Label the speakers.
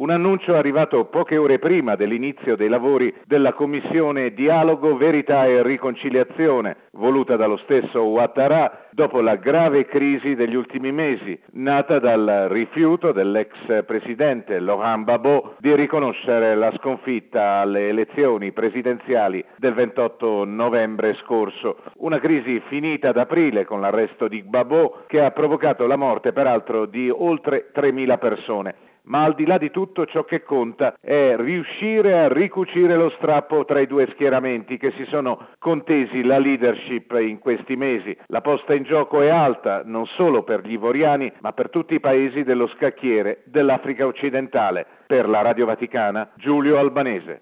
Speaker 1: Un annuncio arrivato poche ore prima dell'inizio dei lavori della Commissione Dialogo, Verità e Riconciliazione, voluta dallo stesso Ouattara dopo la grave crisi degli ultimi mesi, nata dal rifiuto dell'ex presidente Laurent Gbagbo di riconoscere la sconfitta alle elezioni presidenziali del 28 novembre scorso. Una crisi finita ad aprile con l'arresto di Gbagbo che ha provocato la morte peraltro di oltre 3.000 persone. Ma al di là di tutto ciò che conta è riuscire a ricucire lo strappo tra i due schieramenti che si sono contesi la leadership in questi mesi. La posta in gioco è alta non solo per gli ivoriani ma per tutti i paesi dello scacchiere dell'Africa occidentale. Per la Radio Vaticana, Giulio Albanese.